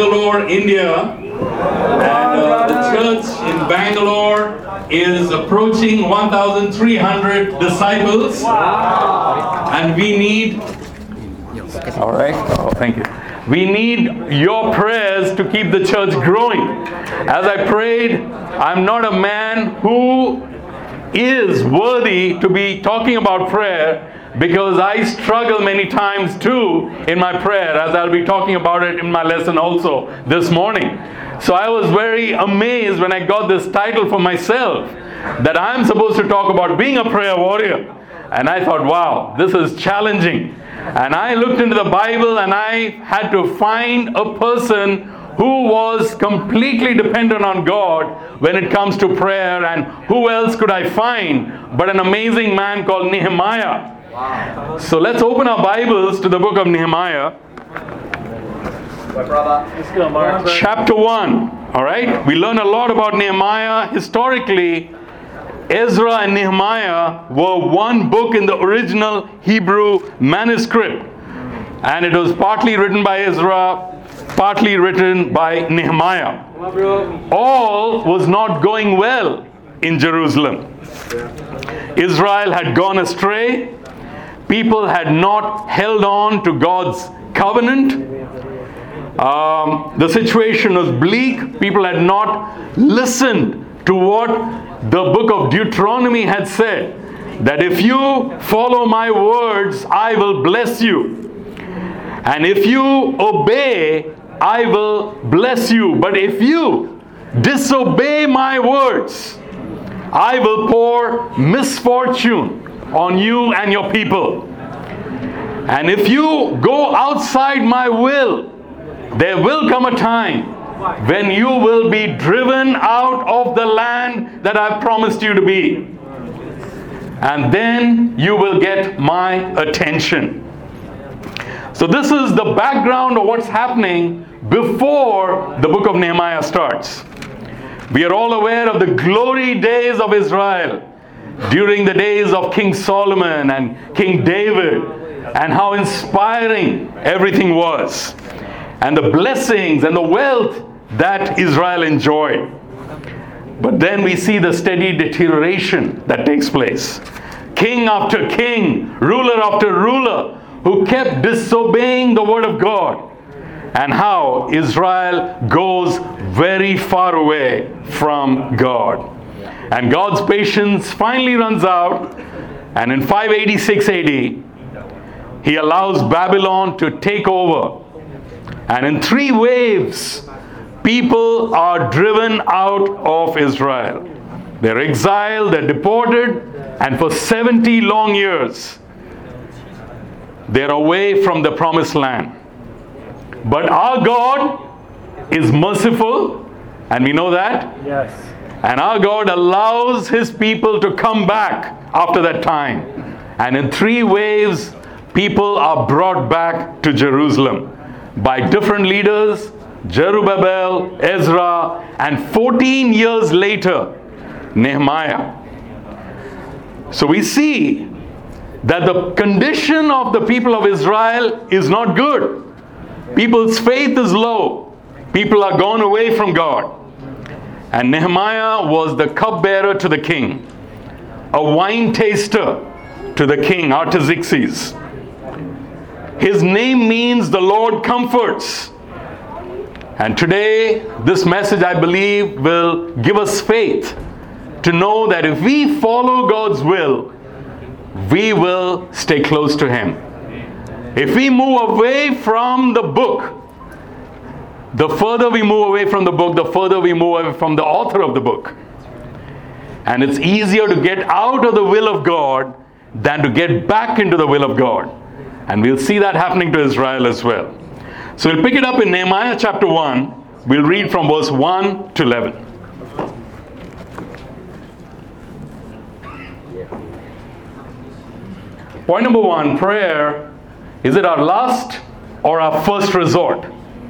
Bangalore, India. And the church in Bangalore is approaching 1,300 disciples. And we need... All right. Oh, thank you. We need your prayers to keep the church growing. As I prayed, I'm not a man who is worthy to be talking about prayer, because I struggle many times too in my prayer, as I'll be talking about it in my lesson also this morning. So I was very amazed when I got this title for myself, that I'm supposed to talk about being a prayer warrior. And I thought, wow, this is challenging. And I looked into the Bible and I had to find a person who was completely dependent on God when it comes to prayer. And who else could I find but an amazing man called Nehemiah? Wow. So let's open our Bibles to the book of Nehemiah. Chapter 1. All right? We learn a lot about Nehemiah. Historically, Ezra and Nehemiah were one book in the original Hebrew manuscript. And it was partly written by Ezra, partly written by Nehemiah. All was not going well in Jerusalem. Israel had gone astray. People had not held on to God's covenant. The situation was bleak. People had not listened to what the book of Deuteronomy had said, that if you follow my words, I will bless you. And if you obey, I will bless you. But if you disobey my words, I will pour misfortune on you and your people. And if you go outside my will, there will come a time when you will be driven out of the land that I've promised you to be. And then you will get my attention. So this is the background of what's happening before the book of Nehemiah starts. We are all aware of the glory days of Israel during the days of King Solomon and King David, and how inspiring everything was, and the blessings and the wealth that Israel enjoyed. But then we see the steady deterioration that takes place. King after king, ruler after ruler, who kept disobeying the word of God, and how Israel goes very far away from God. And God's patience finally runs out, and in 586 AD, He allows Babylon to take over. And in 3 waves, people are driven out of Israel. They're exiled, they're deported, and for 70 long years, they're away from the promised land. But our God is merciful, and we know that. Yes. And our God allows His people to come back after that time. And in 3 waves, people are brought back to Jerusalem by different leaders, Zerubbabel, Ezra, and 14 years later, Nehemiah. So we see that the condition of the people of Israel is not good. People's faith is low. People are gone away from God. And Nehemiah was the cupbearer to the king, a wine taster to the king, Artaxerxes. His name means the Lord comforts. And today, this message, I believe, will give us faith to know that if we follow God's will, we will stay close to Him. If we move away from the book, the further we move away from the book, the further we move away from the author of the book. And it's easier to get out of the will of God than to get back into the will of God. And we'll see that happening to Israel as well. So we'll pick it up in Nehemiah chapter 1. We'll read from verse 1 to 11. Point number 1, prayer. Is it our last or our first resort?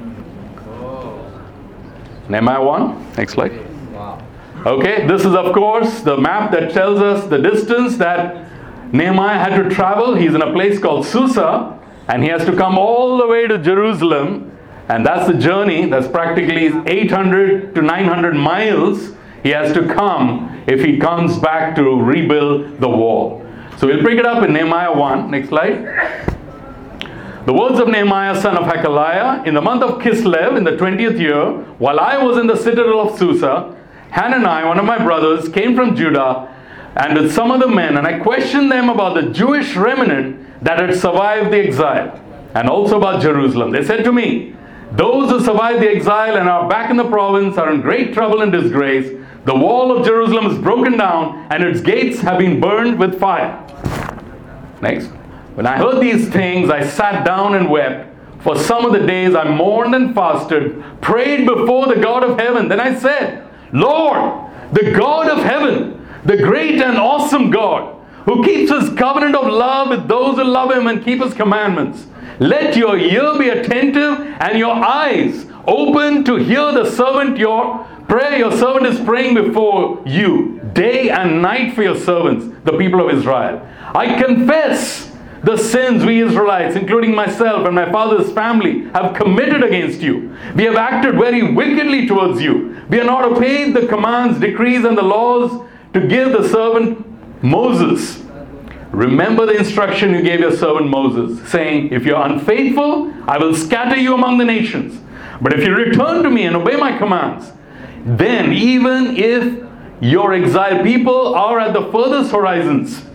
Nehemiah 1. Next slide. Okay, this is of course the map that tells us the distance that Nehemiah had to travel. He's in a place called Susa, and he has to come all the way to Jerusalem And that's the journey. That's practically 800 to 900 miles he has to come if he comes back to rebuild the wall. So we'll pick it up in Nehemiah 1. Next slide. The words of Nehemiah, son of Hakaliah, in the month of Kislev, in the 20th year, while I was in the citadel of Susa, Hanani, one of my brothers, came from Judah, and with some other men, and I questioned them about the Jewish remnant that had survived the exile, and also about Jerusalem. They said to me, those who survived the exile and are back in the province are in great trouble and disgrace. The wall of Jerusalem is broken down, and its gates have been burned with fire. Next. When I heard these things, I sat down and wept. For some of the days I mourned and fasted, prayed before the God of heaven. Then I said, Lord, the God of heaven, the great and awesome God, who keeps his covenant of love with those who love him and keep his commandments, let your ear be attentive and your eyes open to hear the servant your prayer. Your servant is praying before you day and night for your servants, the people of Israel. I confess the sins we Israelites, including myself and my father's family, have committed against you. We have acted very wickedly towards you. We have not obeyed the commands, decrees, and the laws to give the servant Moses. Remember the instruction you gave your servant Moses, saying, if you are unfaithful, I will scatter you among the nations. But if you return to me and obey my commands, then even if your exiled people are at the furthest horizons,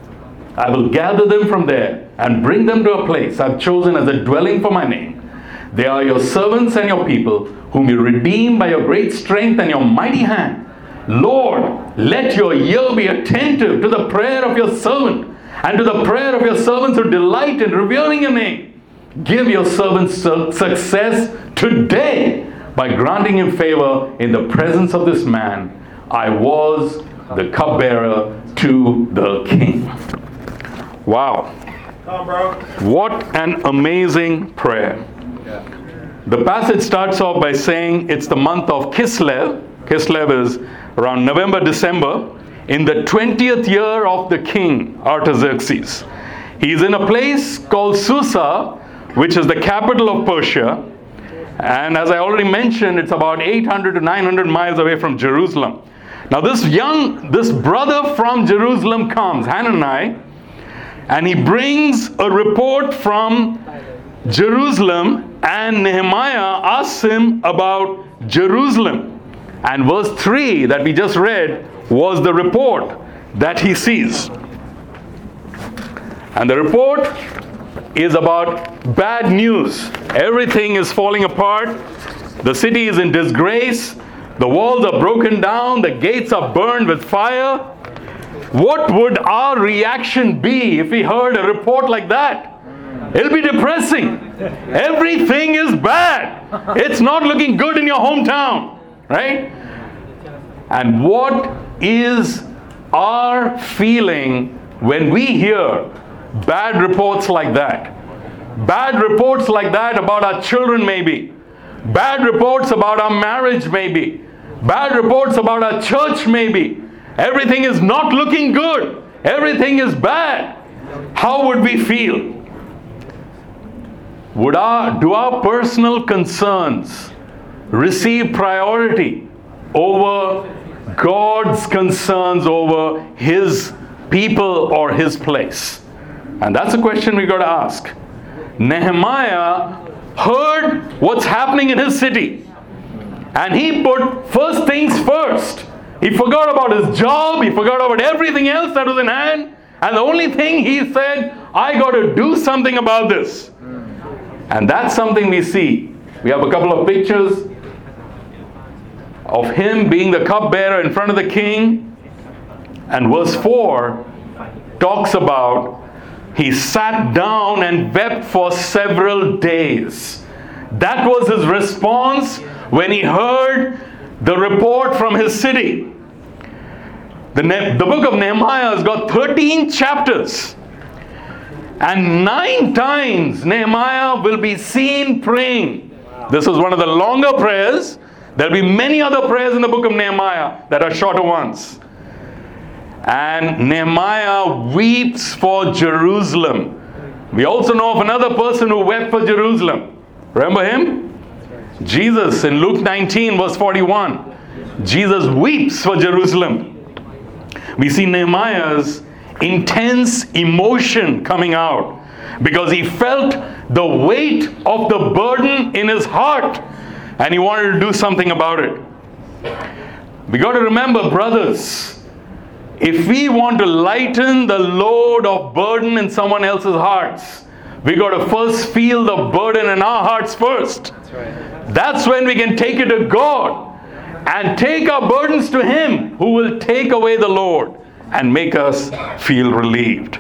I will gather them from there and bring them to a place I've chosen as a dwelling for my name. They are your servants and your people, whom you redeem by your great strength and your mighty hand. Lord, let your ear be attentive to the prayer of your servant and to the prayer of your servants who delight in revering your name. Give your servant success today by granting him favor in the presence of this man. I was the cupbearer to the king. Wow. Come on, bro. What an amazing prayer. The passage starts off by saying it's the month of Kislev. Kislev is around November, December, in the 20th year of the king Artaxerxes. He's in a place called Susa, which is the capital of Persia. And as I already mentioned, it's about 800 to 900 miles away from Jerusalem. Now this brother from Jerusalem comes, Hanani, and he brings a report from Jerusalem, and Nehemiah asks him about Jerusalem. And verse 3 that we just read was the report that he sees. And the report is about bad news. Everything is falling apart. The city is in disgrace. The walls are broken down. The gates are burned with fire. What would our reaction be if we heard a report like that? It'll be depressing. Everything is bad. It's not looking good in your hometown, right? And what is our feeling when we hear bad reports like that? Bad reports like that about our children maybe. Bad reports about our marriage maybe. Bad reports about our church maybe. Everything is not looking good. Everything is bad. How would we feel? Do our personal concerns receive priority over God's concerns over his people or his place? And that's a question we got to ask. Nehemiah heard what's happening in his city, and he put first things first. He forgot about his job. He forgot about everything else that was in hand. And the only thing he said, I got to do something about this. And that's something we see. We have a couple of pictures of him being the cupbearer in front of the king. And verse 4 talks about he sat down and wept for several days. That was his response when he heard the report from his city. The book of Nehemiah has got 13 chapters. And 9 times Nehemiah will be seen praying. This is one of the longer prayers. There will be many other prayers in the book of Nehemiah that are shorter ones. And Nehemiah weeps for Jerusalem. We also know of another person who wept for Jerusalem. Remember him? Jesus, in Luke 19 verse 41, Jesus weeps for Jerusalem. We see Nehemiah's intense emotion coming out because he felt the weight of the burden in his heart and he wanted to do something about it. We got to remember, brothers, if we want to lighten the load of burden in someone else's hearts, we got to first feel the burden in our hearts first. That's right. That's when we can take it to God and take our burdens to Him, who will take away the load and make us feel relieved.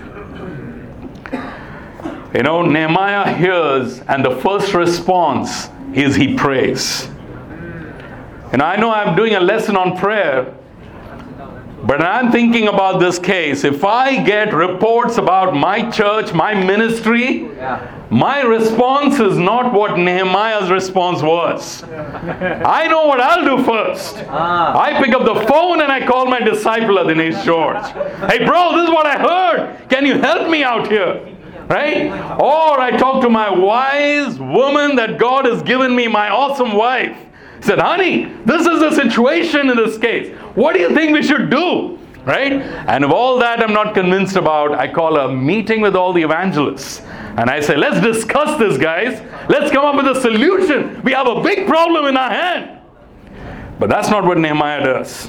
You know, Nehemiah hears, and the first response is he prays. And I know I'm doing a lesson on prayer, but I'm thinking about this case. If I get reports about my church, my ministry, my response is not what Nehemiah's response was. I know what I'll do first. I pick up the phone and I call my disciple at Dinesh George. Hey bro, this is what I heard. Can you help me out here? Right? Or I talk to my wise woman that God has given me, my awesome wife. Said, honey, this is the situation in this case. What do you think we should do? Right? And if all that I'm not convinced about, I call a meeting with all the evangelists. And I say, let's discuss this, guys. Let's come up with a solution. We have a big problem in our hand. But that's not what Nehemiah does.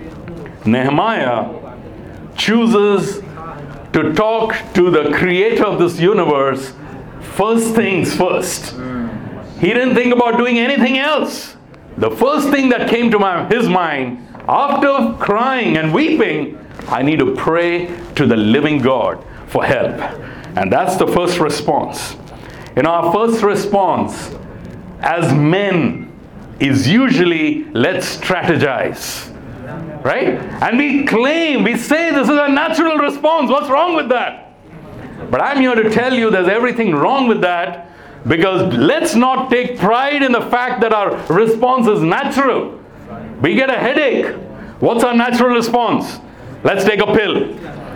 Nehemiah chooses to talk to the creator of this universe first things first. He didn't think about doing anything else. The first thing that came to his mind, after crying and weeping, I need to pray to the living God for help. And that's the first response. You know, our first response as men is usually, let's strategize. Right? And we say this is a natural response. What's wrong with that? But I'm here to tell you there's everything wrong with that. Because let's not take pride in the fact that our response is natural. We get a headache. What's our natural response? Let's take a pill.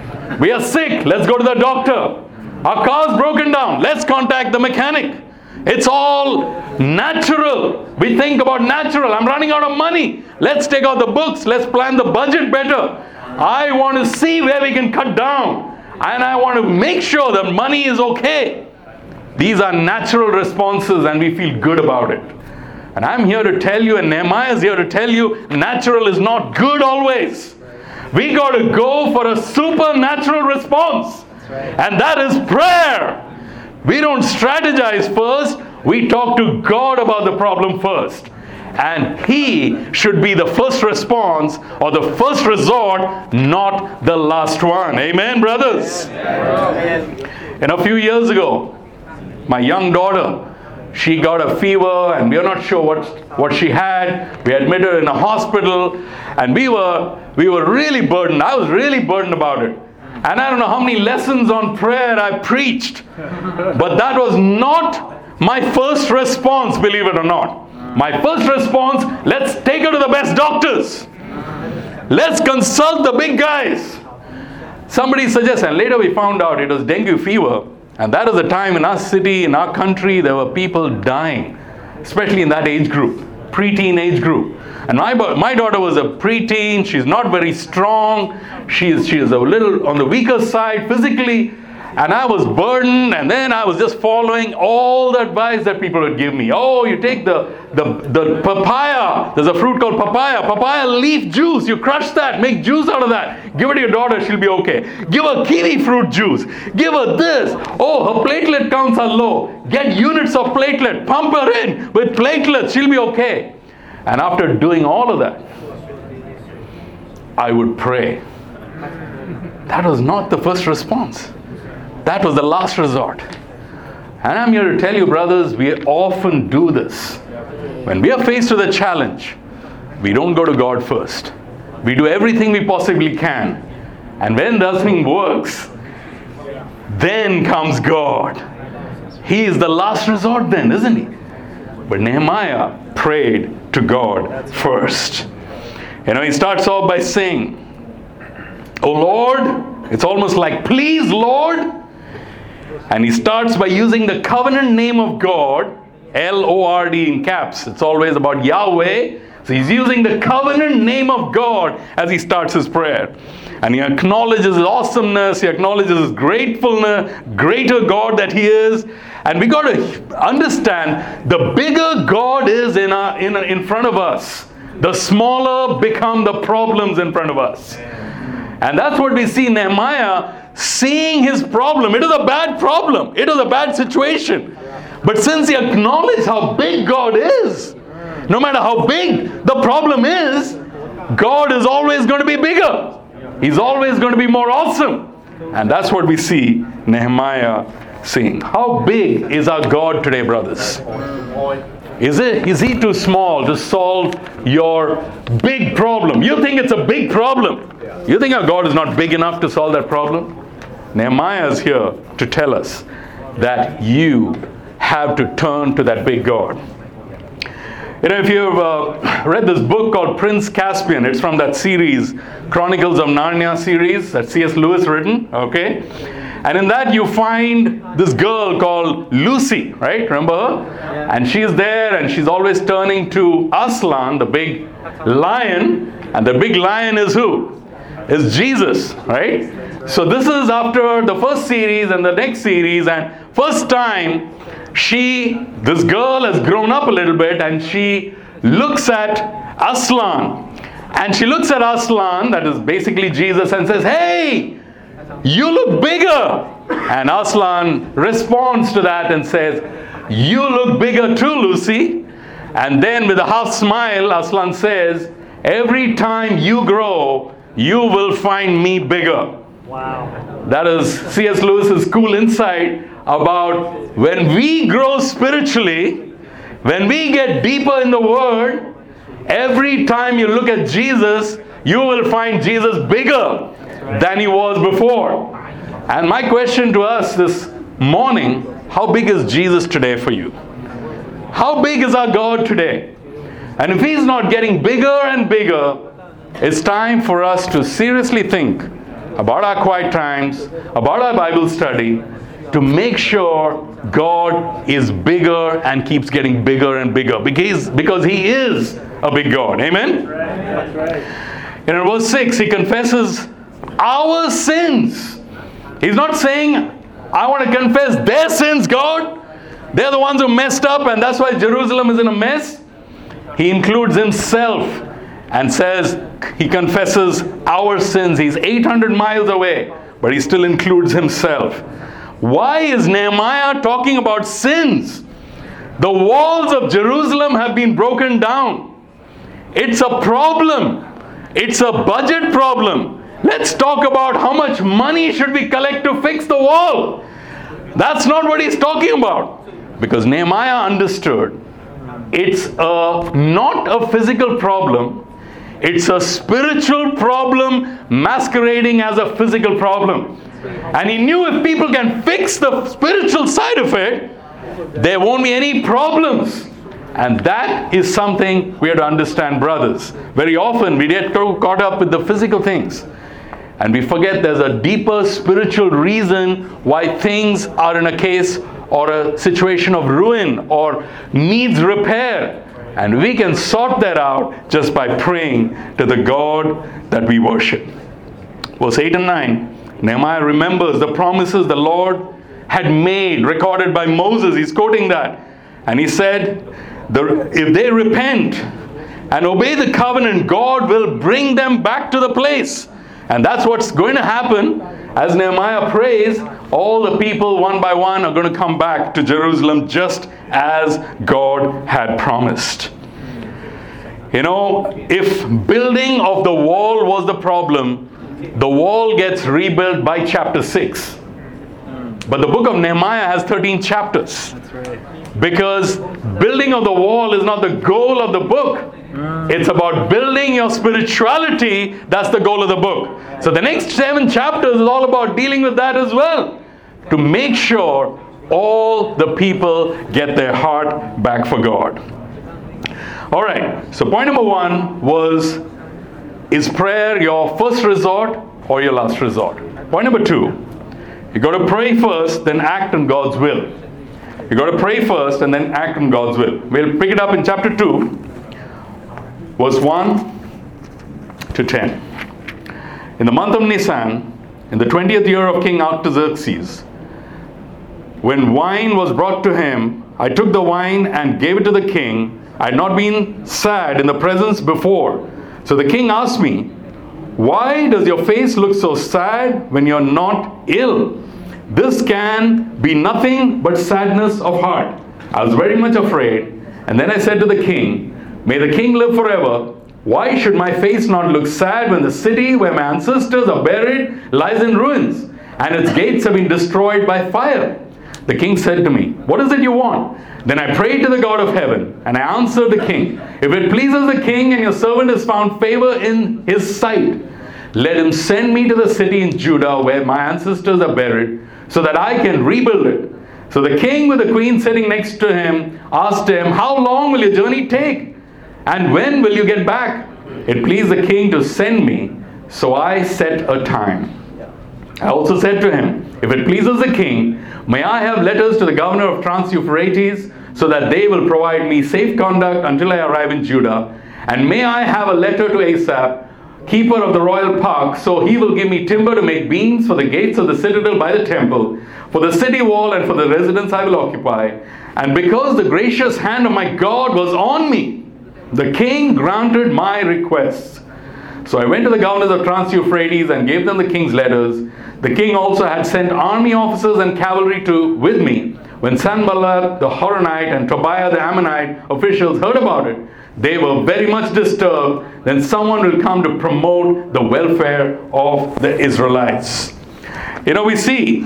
We are sick. Let's go to the doctor. Our car's broken down. Let's contact the mechanic. It's all natural. We think about natural. I'm running out of money. Let's take out the books. Let's plan the budget better. I want to see where we can cut down. And I want to make sure that money is okay. These are natural responses and we feel good about it. And I'm here to tell you, and Nehemiah is here to tell you, natural is not good always. We got to go for a supernatural response. And that is prayer. We don't strategize first. We talk to God about the problem first. And He should be the first response or the first resort, not the last one. Amen, brothers? Amen. And a few years ago, my young daughter, she got a fever and we are not sure what she had. We admitted her in a hospital and we were really burdened. I was really burdened about it. And I don't know how many lessons on prayer I preached. But that was not my first response, believe it or not. My first response, let's take her to the best doctors. Let's consult the big guys. Somebody suggested, and later we found out it was dengue fever. And that was a time in our city, in our country, there were people dying, especially in that age group, preteen age group. And my daughter was a preteen. She's not very strong. She is a little on the weaker side physically. And I was burdened, and then I was just following all the advice that people would give me. Oh, you take the papaya. There's a fruit called papaya. Papaya leaf juice. You crush that. Make juice out of that. Give it to your daughter. She'll be okay. Give her kiwi fruit juice. Give her this. Oh, her platelet counts are low. Get units of platelet. Pump her in with platelets. She'll be okay. And after doing all of that, I would pray. That was not the first response. That was the last resort. And I'm here to tell you, brothers, we often do this. When we are faced with a challenge, we don't go to God first. We do everything we possibly can. And when nothing works, then comes God. He is the last resort then, isn't he? But Nehemiah prayed to God first. You know, he starts off by saying, "Oh Lord," it's almost like, "Please, Lord." And he starts by using the covenant name of God Lord in caps. It's always about Yahweh. So he's using the covenant name of God as he starts his prayer. And he acknowledges his awesomeness, he acknowledges his gratefulness, greater God that he is. And we got to understand, the bigger God is in front of us, the smaller become the problems in front of us. And that's what we see Nehemiah seeing his problem. It is a bad problem. It is a bad situation. But since he acknowledged how big God is, no matter how big the problem is, God is always going to be bigger. He's always going to be more awesome. And that's what we see Nehemiah saying. How big is our God today, brothers? Is he too small to solve your big problem? You think it's a big problem. You think our God is not big enough to solve that problem? Nehemiah is here to tell us that you have to turn to that big God. You know, if you've read this book called Prince Caspian, it's from that series, Chronicles of Narnia series that C.S. Lewis written, okay? And in that you find this girl called Lucy, right? Remember her? And she's there and she's always turning to Aslan, the big lion. And the big lion is who? Is Jesus, right? So this is after the first series and the next series. And first time, this girl has grown up a little bit and she looks at Aslan. And she looks at Aslan, that is basically Jesus, and says, "Hey, you look bigger." And Aslan responds to that and says, "You look bigger too, Lucy." And then with a half smile, Aslan says, "Every time you grow, you will find me bigger." Wow. That is C.S. Lewis's cool insight about when we grow spiritually, when we get deeper in the Word, every time you look at Jesus, you will find Jesus bigger than he was before. And my question to us this morning, how big is Jesus today for you? How big is our God today? And if he's not getting bigger and bigger, it's time for us to seriously think about our quiet times, about our Bible study, to make sure God is bigger and keeps getting bigger and bigger, because he is a big God. Amen? That's right. And in verse 6, he confesses our sins. He's not saying, "I want to confess their sins, God. They're the ones who messed up and that's why Jerusalem is in a mess." He includes himself and says he confesses our sins. He's 800 miles away, but he still includes himself. Why is Nehemiah talking about sins? The walls of Jerusalem have been broken down. It's a problem. It's a budget problem. Let's talk about how much money should we collect to fix the wall. That's not what he's talking about. Because Nehemiah understood it's not a physical problem. It's a spiritual problem masquerading as a physical problem. And he knew if people can fix the spiritual side of it, there won't be any problems. And that is something we have to understand, brothers. Very often we get caught up with the physical things. And we forget there's a deeper spiritual reason why things are in a case or a situation of ruin or needs repair. And we can sort that out just by praying to the God that we worship. Verse 8 and 9, Nehemiah remembers the promises the Lord had made, recorded by Moses. He's quoting that. And he said, if they repent and obey the covenant, God will bring them back to the place. And that's what's going to happen. As Nehemiah prays, all the people one by one are going to come back to Jerusalem just as God had promised. You know, if building of the wall was the problem, the wall gets rebuilt by chapter 6. But the book of Nehemiah has 13 chapters. That's right. Because building of the wall is not the goal of the book. It's about building your spirituality. That's the goal of the book. So the next 7 chapters is all about dealing with that as well. To make sure all the people get their heart back for God. Alright, so point number 1 was, is prayer your first resort or your last resort? Point number 2, you got to pray first, then act on God's will. You got to pray first and then act on God's will. We'll pick it up in chapter 2, verse 1 to 10. In the month of Nisan, in the 20th year of King Artaxerxes, when wine was brought to him, I took the wine and gave it to the king. I had not been sad in the presence before. So the king asked me, why does your face look so sad when you're not ill? This can be nothing but sadness of heart. I was very much afraid. And then I said to the king, may the king live forever. Why should my face not look sad when the city where my ancestors are buried lies in ruins and its gates have been destroyed by fire? The king said to me, what is it you want? Then I prayed to the God of heaven, and I answered the king, if it pleases the king and your servant has found favor in his sight, let him send me to the city in Judah where my ancestors are buried, so that I can rebuild it. So the king with the queen sitting next to him asked him, how long will your journey take? And when will you get back? It pleased the king to send me, so I set a time. I also said to him, if it pleases the king, may I have letters to the governor of Trans-Euphrates, so that they will provide me safe conduct until I arrive in Judah. And may I have a letter to Asaph, keeper of the royal park, so he will give me timber to make beams for the gates of the citadel by the temple, for the city wall and for the residence I will occupy. And because the gracious hand of my God was on me, the king granted my requests. So I went to the governors of Trans-Euphrates and gave them the king's letters. The king also had sent army officers and cavalry with me. When Sanballat the Horonite and Tobiah the Ammonite officials heard about it, they were very much disturbed. Then someone will come to promote the welfare of the Israelites. We see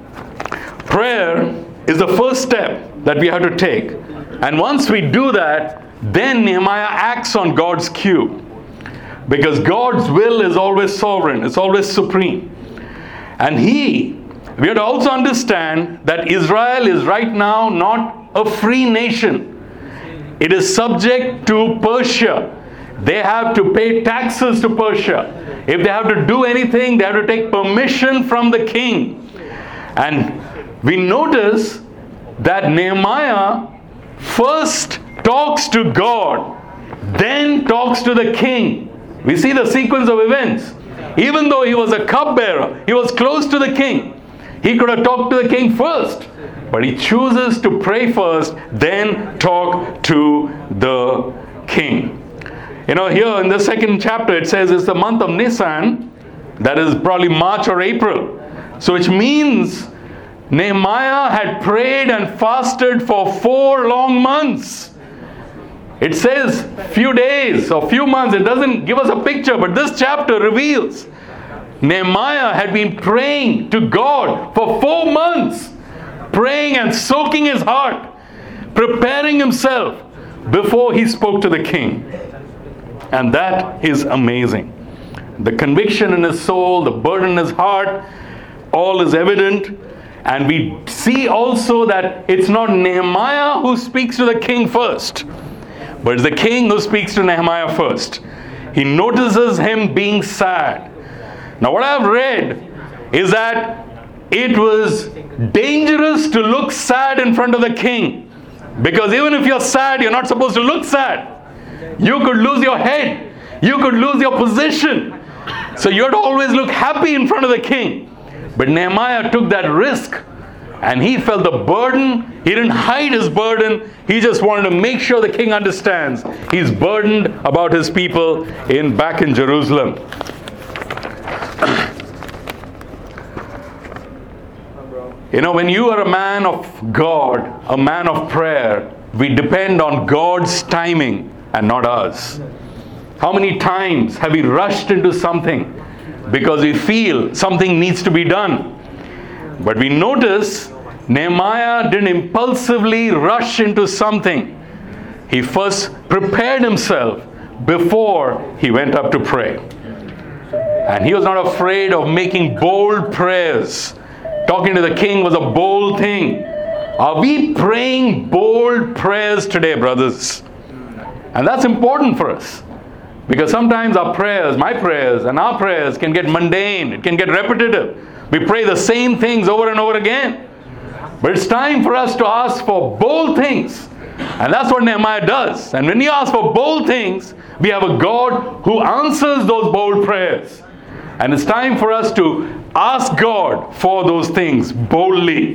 prayer is the first step that we have to take. And once we do that, then Nehemiah acts on God's cue. Because God's will is always sovereign, it's always supreme. And we have to also understand that Israel is right now not a free nation. It is subject to Persia. They have to pay taxes to Persia. If they have to do anything, they have to take permission from the king. And we notice that Nehemiah first talks to God, then talks to the king. We see the sequence of events. Even though he was a cupbearer, he was close to the king. He could have talked to the king first, but he chooses to pray first, then talk to the king. Here in the second chapter, it says it's the month of Nisan, that is probably March or April. So which means Nehemiah had prayed and fasted for 4 long months. It says few days or few months. It doesn't give us a picture, but this chapter reveals Nehemiah had been praying to God for 4 months, praying and soaking his heart, preparing himself before he spoke to the king. And that is amazing. The conviction in his soul, the burden in his heart, all is evident. And we see also that it's not Nehemiah who speaks to the king first, but it's the king who speaks to Nehemiah first. He notices him being sad. Now what I've read is that it was dangerous to look sad in front of the king. Because even if you're sad, you're not supposed to look sad. You could lose your head. You could lose your position. So you have to always look happy in front of the king. But Nehemiah took that risk. And he felt the burden. He didn't hide his burden. He just wanted to make sure the king understands. He's burdened about his people back in Jerusalem. When you are a man of God, a man of prayer, we depend on God's timing and not ours. How many times have we rushed into something because we feel something needs to be done? But we notice Nehemiah didn't impulsively rush into something. He first prepared himself before he went up to pray. And he was not afraid of making bold prayers. Talking to the king was a bold thing. Are we praying bold prayers today, brothers? And that's important for us. Because sometimes our prayers, my prayers and our prayers can get mundane. It can get repetitive. We pray the same things over and over again. But it's time for us to ask for bold things. And that's what Nehemiah does. And when we ask for bold things, we have a God who answers those bold prayers. And it's time for us to ask God for those things boldly.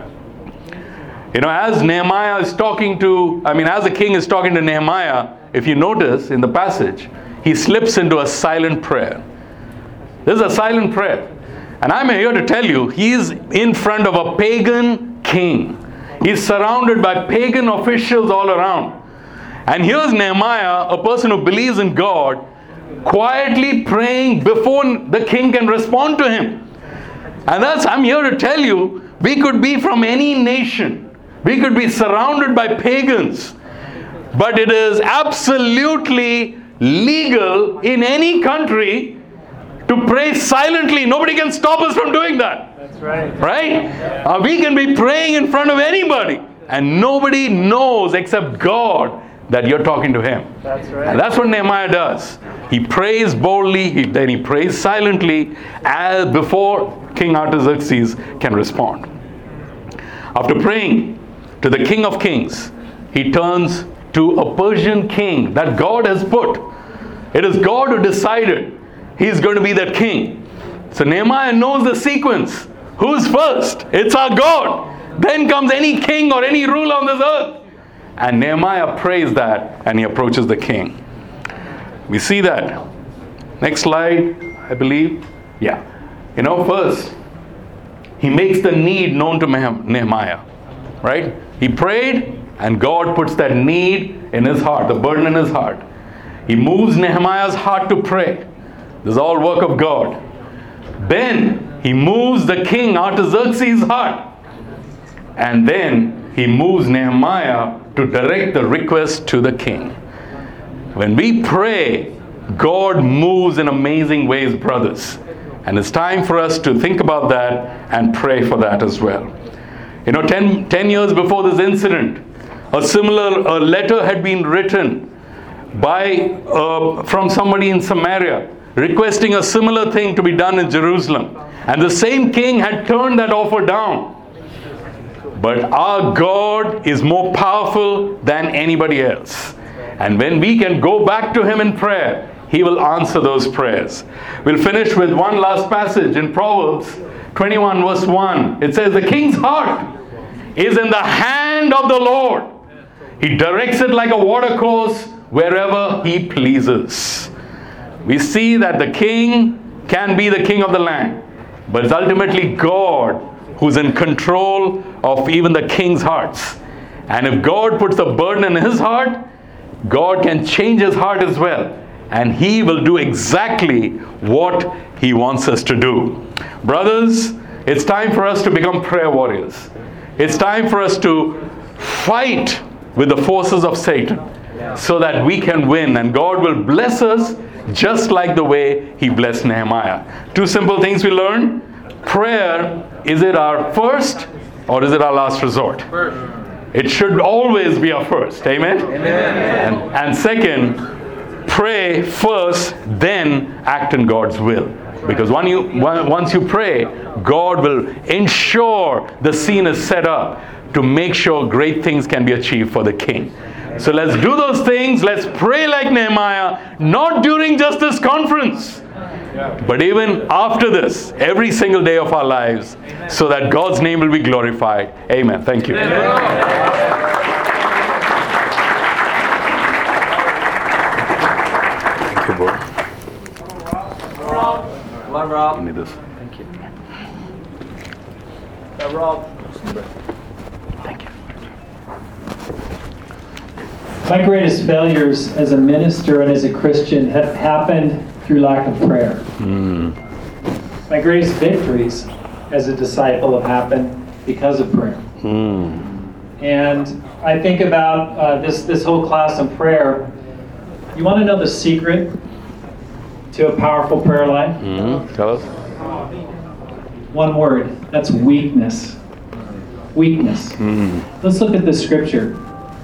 You know, as Nehemiah is talking to, as the king is talking to Nehemiah, if you notice in the passage, he slips into a silent prayer. This is a silent prayer. And I'm here to tell you, he's in front of a pagan king. He's surrounded by pagan officials all around. And here's Nehemiah, a person who believes in God, quietly praying before the king can respond to him. And I'm here to tell you, we could be from any nation. We could be surrounded by pagans. But it is absolutely legal in any country to pray silently. Nobody can stop us from doing that. That's right. Right? We can be praying in front of anybody, and nobody knows except God that you're talking to him. That's right. And that's what Nehemiah does. He prays boldly, then he prays silently as before King Artaxerxes can respond. After praying to the King of Kings, he turns to a Persian king that God has put. It is God who decided he's going to be that king. So Nehemiah knows the sequence. Who's first? It's our God. Then comes any king or any ruler on this earth. And Nehemiah prays that, and he approaches the king. We see that. Next slide, I believe. Yeah. You know, first, he makes the need known to Nehemiah. Right? He prayed, and God puts that need in his heart, the burden in his heart. He moves Nehemiah's heart to pray. This is all work of God. Then he moves the king Artaxerxes' heart. And then he moves Nehemiah to direct the request to the king. When we pray, God moves in amazing ways, brothers. And it's time for us to think about that and pray for that as well. You know, 10 years before this incident, a similar letter had been written from somebody in Samaria, requesting a similar thing to be done in Jerusalem. And the same king had turned that offer down. But our God is more powerful than anybody else. And when we can go back to him in prayer, he will answer those prayers. We'll finish with one last passage in Proverbs 21 verse 1. It says, the king's heart is in the hand of the Lord. He directs it like a watercourse wherever he pleases. We see that the king can be the king of the land, but it's ultimately God who's in control of even the king's hearts. And if God puts a burden in his heart, God can change his heart as well. And he will do exactly what he wants us to do. Brothers, it's time for us to become prayer warriors. It's time for us to fight with the forces of Satan so that we can win. And God will bless us just like the way he blessed Nehemiah. Two simple things we learn. Prayer, is it our first or is it our last resort? First. It should always be our first. Amen? Amen. And second, pray first, then act in God's will. Because once you pray, God will ensure the scene is set up to make sure great things can be achieved for the king. So let's do those things. Let's pray like Nehemiah, not during just this conference, but even after this, every single day of our lives, so that God's name will be glorified. Amen. Thank you. Thank you, boy. Come on, Rob. Give me this. Thank you. Rob. Thank you. My greatest failures as a minister and as a Christian have happened through lack of prayer. My greatest victories as a disciple have happened because of prayer. And I think about this whole class on prayer. You want to know the secret to a powerful prayer life? Tell us. One word. That's weakness. Weakness. Let's look at the scripture.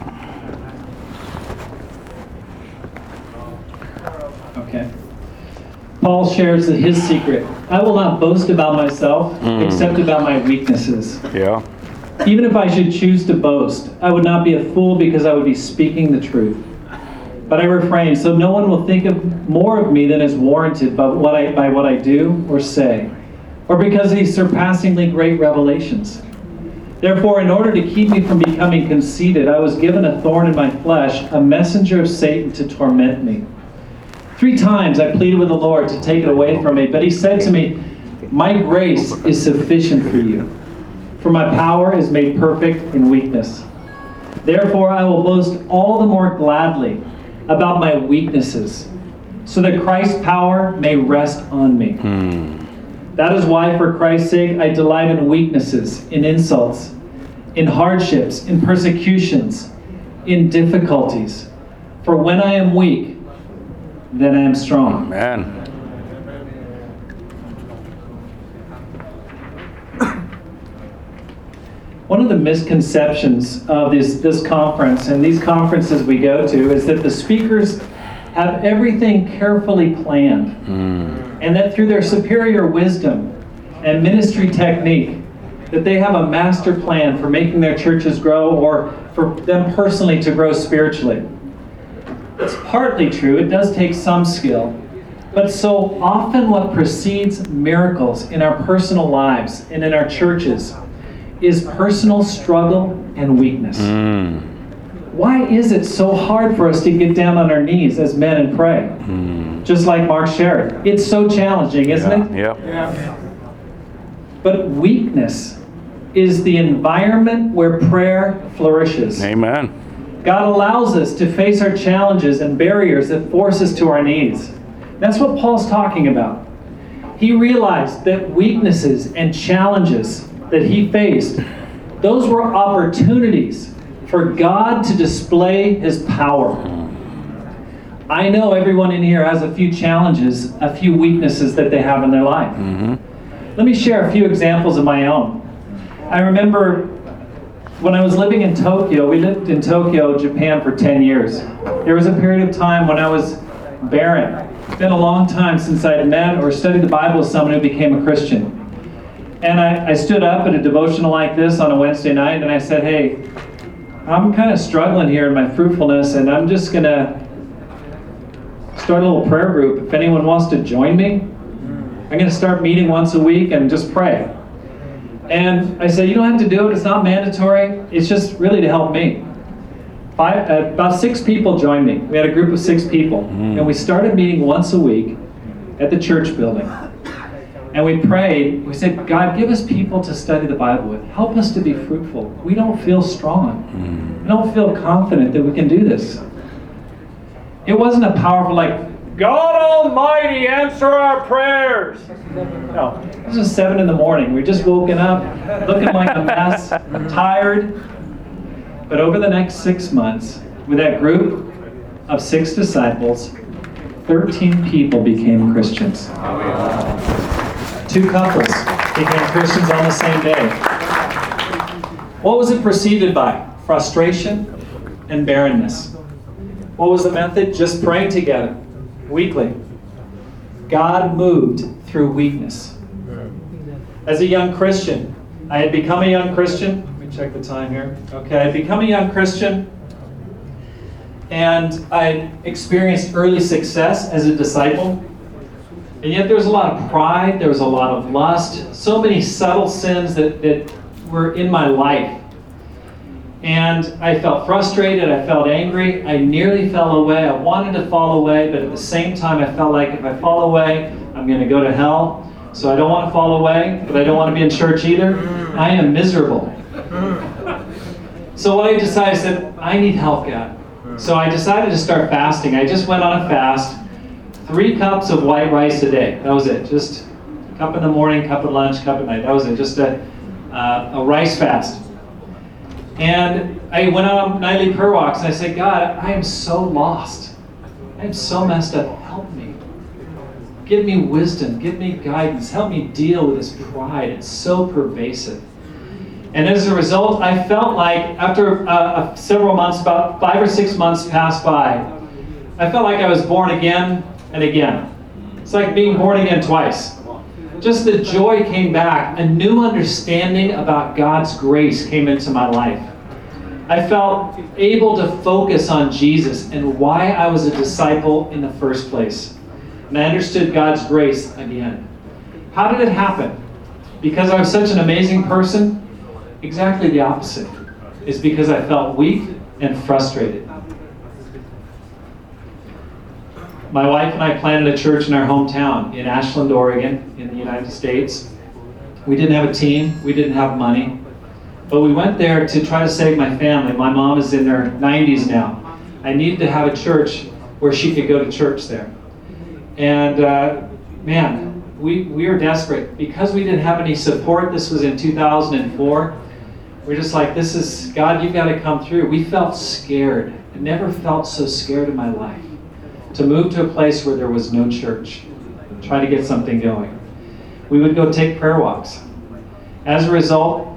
Okay. Paul shares his secret. I will not boast about myself except about my weaknesses. Yeah. Even if I should choose to boast, I would not be a fool because I would be speaking the truth. But I refrain, so no one will think of more of me than is warranted by what I do or say, or because of these surpassingly great revelations. Therefore, in order to keep me from becoming conceited, I was given a thorn in my flesh, a messenger of Satan to torment me. 3 times I pleaded with the Lord to take it away from me, but he said to me, my grace is sufficient for you, for my power is made perfect in weakness. Therefore, I will boast all the more gladly about my weaknesses, so that Christ's power may rest on me. That is why, for Christ's sake, I delight in weaknesses, in insults, in hardships, in persecutions, in difficulties. For when I am weak, then I am strong. Amen. One of the misconceptions of this conference, and these conferences we go to, is that the speakers have everything carefully planned. And that through their superior wisdom and ministry technique, that they have a master plan for making their churches grow, or for them personally to grow spiritually. It's partly true, it does take some skill, but so often what precedes miracles in our personal lives and in our churches is personal struggle and weakness. Why is it so hard for us to get down on our knees as men and pray? Just like Mark shared. It's so challenging, isn't it? Yeah. But weakness is the environment where prayer flourishes. Amen. God allows us to face our challenges and barriers that force us to our knees. That's what Paul's talking about. He realized that weaknesses and challenges that he faced, those were opportunities for God to display his power. I know everyone in here has a few challenges, a few weaknesses that they have in their life. Let me share a few examples of my own. I remember when I was living in Tokyo, we lived in Tokyo, Japan for 10 years. There was a period of time when I was barren. It's been a long time since I had met or studied the Bible with someone who became a Christian. And I stood up at a devotional like this on a Wednesday night, and I said, hey, I'm kind of struggling here in my fruitfulness, and I'm just going to start a little prayer group. If anyone wants to join me, I'm going to start meeting once a week and just pray. And I said, you don't have to do it. It's not mandatory. It's just really to help me. About 6 people joined me. We had a group of 6 people. And we started meeting once a week at the church building. And we prayed. We said, God, give us people to study the Bible with. Help us to be fruitful. We don't feel strong. We don't feel confident that we can do this. It wasn't a powerful, God Almighty, answer our prayers. No, this was 7 in the morning. We just woken up, looking like a mess, tired. But over the next 6 months, with that group of 6 disciples, 13 people became Christians. 2 couples became Christians on the same day. What was it preceded by? Frustration and barrenness. What was the method? Just praying together, weekly. God moved through weakness. As a young Christian, I had become a young Christian. Let me check the time here. Okay, I had become a young Christian, and I experienced early success as a disciple. And yet there was a lot of pride, there was a lot of lust, so many subtle sins that were in my life. And I felt frustrated, I felt angry, I nearly fell away. I wanted to fall away, but at the same time I felt like if I fall away, I'm going to go to hell. So I don't want to fall away, but I don't want to be in church either. I am miserable. So what I decided, I said, I need help, God. So I decided to start fasting. I just went on a fast, 3 cups of white rice a day. That was it. Just a cup in the morning, cup at lunch, cup at night. That was it. Just a rice fast. And I went on nightly prayer walks, and I said, God, I am so lost. I am so messed up. Help me. Give me wisdom. Give me guidance. Help me deal with this pride. It's so pervasive. And as a result, I felt like after several months, about 5 or 6 months passed by, I felt like I was born again and again. It's like being born again twice. just the joy came back. A new understanding about God's grace came into my life. I felt able to focus on Jesus and why I was a disciple in the first place. And I understood God's grace again. How did it happen? Because I was such an amazing person? Exactly the opposite. It's because I felt weak and frustrated. My wife and I planted a church in our hometown in Ashland, Oregon, in the United States. We didn't have a team. We didn't have money. But we went there to try to save my family. My mom is in her 90s now. I needed to have a church where she could go to church there. And man, we were desperate. Because we didn't have any support, this was in 2004, we're just like, this is, God, you've got to come through. We felt scared. I never felt so scared in my life. To move to a place where there was no church. Try to get something going. We would go take prayer walks. As a result,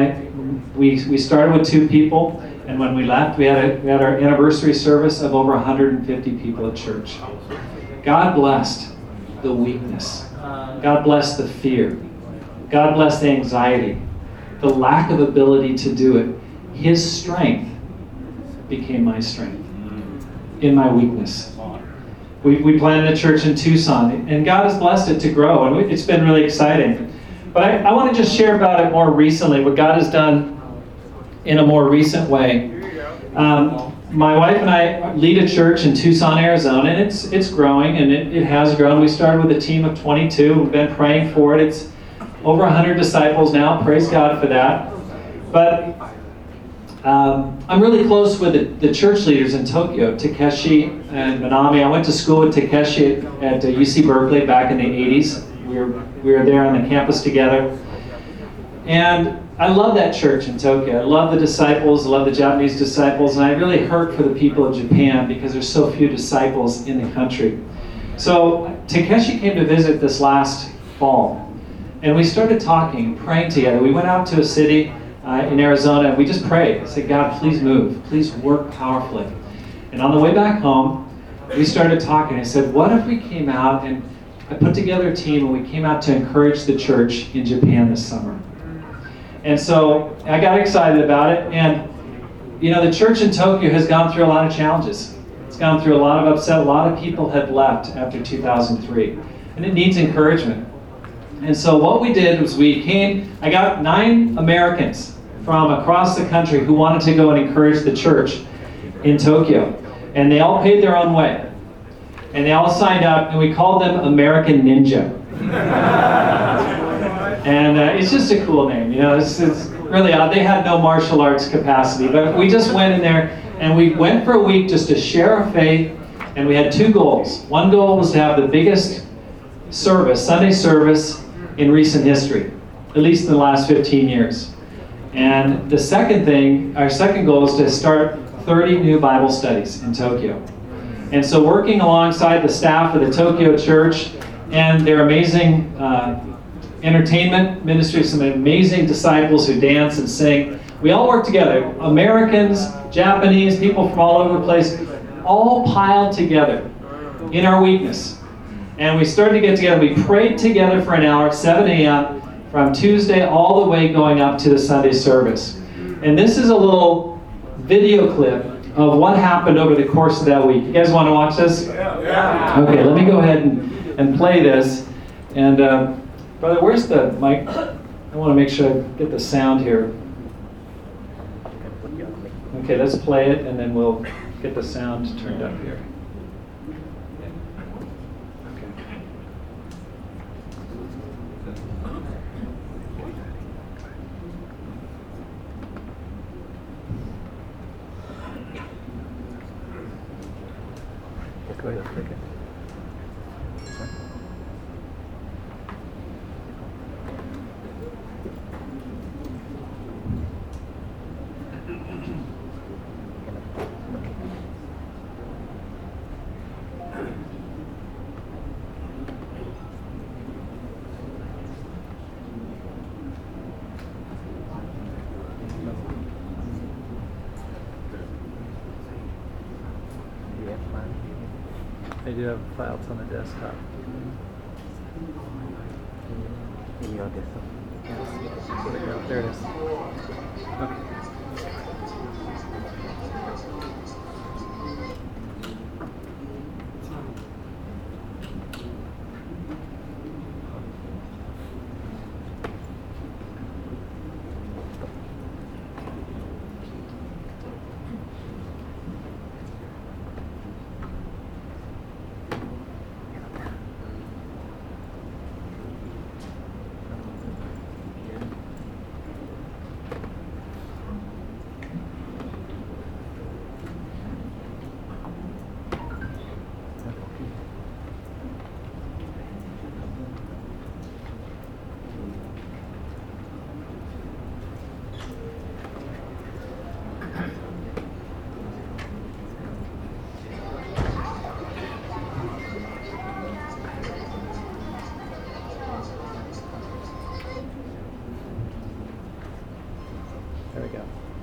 we started with 2 people, and when we left, we had our anniversary service of over 150 people at church. God blessed the weakness. God blessed the fear. God blessed the anxiety, the lack of ability to do it. His strength became my strength in my weakness. We planted a church in Tucson, and God has blessed it to grow, and it's been really exciting. But I want to just share about it more recently, what God has done in a more recent way. My wife and I lead a church in Tucson, Arizona, and it's growing, and it has grown. We started with a team of 22. We've been praying for it. It's over 100 disciples now. Praise God for that. But I'm really close with the church leaders in Tokyo, Takeshi and Manami. I went to school with Takeshi at UC Berkeley back in the 80s. We were there on the campus together. And I love that church in Tokyo. I love the disciples, I love the Japanese disciples, and I really hurt for the people of Japan because there's so few disciples in the country. So Takeshi came to visit this last fall, and we started talking, praying together. We went out to a city in Arizona, and we just prayed. I said, God, please move. Please work powerfully. And on the way back home, we started talking. I said, what if we came out, and I put together a team, and we came out to encourage the church in Japan this summer. And so I got excited about it. And, you know, the church in Tokyo has gone through a lot of challenges. It's gone through a lot of upset. A lot of people have left after 2003. And it needs encouragement. And so what we did was I got 9 Americans from across the country who wanted to go and encourage the church in Tokyo. And they all paid their own way. And they all signed up, and we called them American Ninja. And it's just a cool name, you know. It's really odd. They had no martial arts capacity, but we just went in there, and we went for a week just to share our faith, and we had 2 goals. One goal was to have the biggest service, Sunday service, in recent history, at least in the last 15 years. And the second thing, our second goal is to start 30 new Bible studies in Tokyo. And so working alongside the staff of the Tokyo church and their amazing entertainment ministry, some amazing disciples who dance and sing, we all work together. Americans, Japanese, people from all over the place, all piled together in our weakness. And we started to get together. We prayed together for an hour at 7 a.m. from Tuesday all the way going up to the Sunday service. And this is a little video clip of what happened over the course of that week. You guys want to watch this? Yeah. Okay, let me go ahead and play this. And brother, where's the mic? I want to make sure I get the sound here. Okay, let's play it, and then we'll get the sound turned up here. Go ahead, click it. They do have files on the desktop. There it is. Okay. There we go.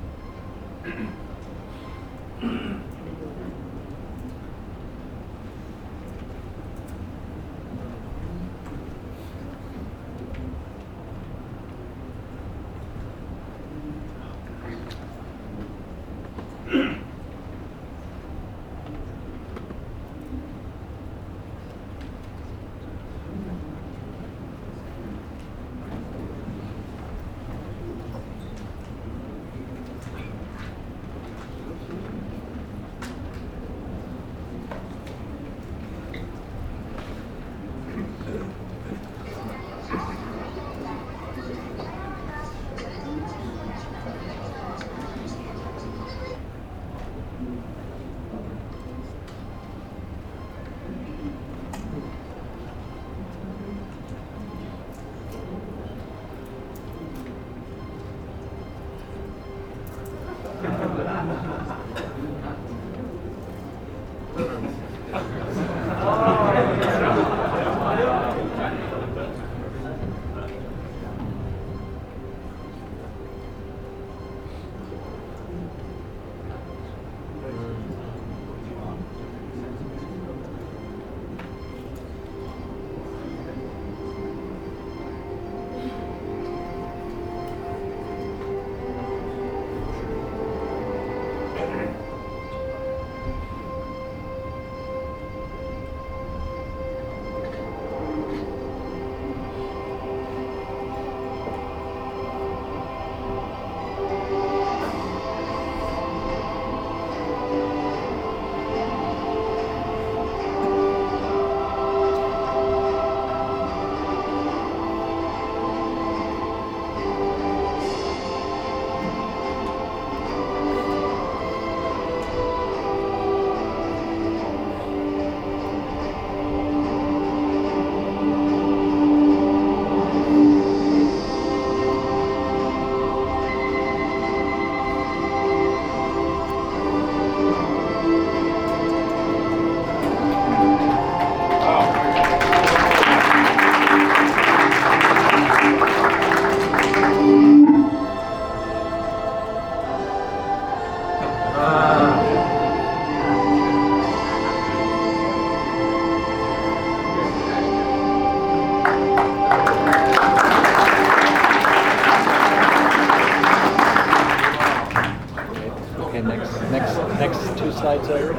Next two slides over.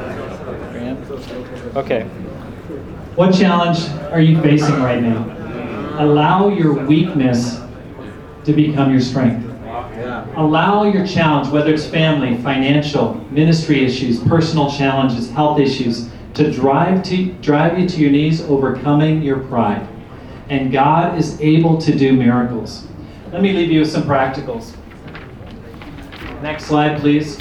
Okay. What challenge are you facing right now? Allow your weakness to become your strength. Allow your challenge, whether it's family, financial, ministry issues, personal challenges, health issues, to drive you to your knees, overcoming your pride. And God is able to do miracles. Let me leave you with some practicals. Next slide, please.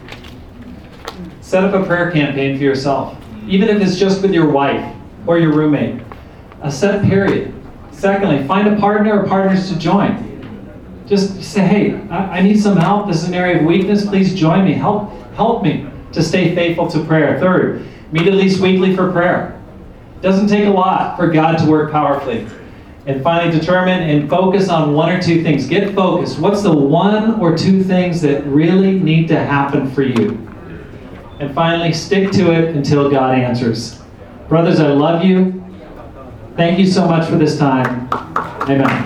Set up a prayer campaign for yourself, even if it's just with your wife or your roommate. A set period. Secondly, find a partner or partners to join. Just say, hey, I need some help. This is an area of weakness. Please join me. Help me to stay faithful to prayer. Third, meet at least weekly for prayer. It doesn't take a lot for God to work powerfully. And finally, determine and focus on one or two things. Get focused. What's the one or two things that really need to happen for you? And finally, stick to it until God answers. Brothers, I love you. Thank you so much for this time. Amen.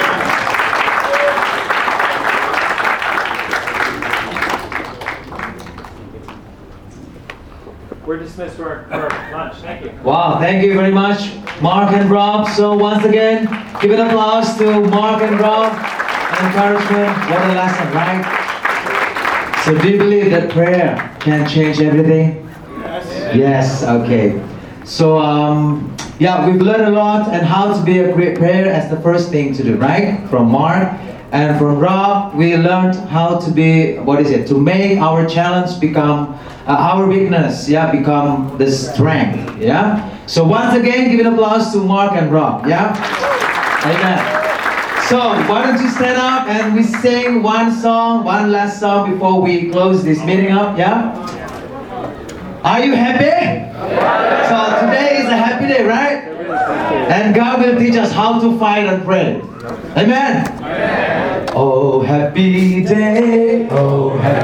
We're dismissed for lunch. Thank you. Wow, thank you very much, Mark and Rob. So once again, give an applause to Mark and Rob. An encouragement. What a lesson, right? So do you believe that prayer can change everything? Yes, okay. So yeah, we've learned a lot and how to be a great prayer as the first thing to do, right? From Mark and from Rob, we learned how to be, to make our challenge become our weakness, become the strength, So once again, give an applause to Mark and Rob, Amen. So why don't you stand up and we sing one last song before we close this meeting up, Are you happy? So today is a happy day, right? And God will teach us how to fight and pray. Amen. Oh, happy day. Oh, happy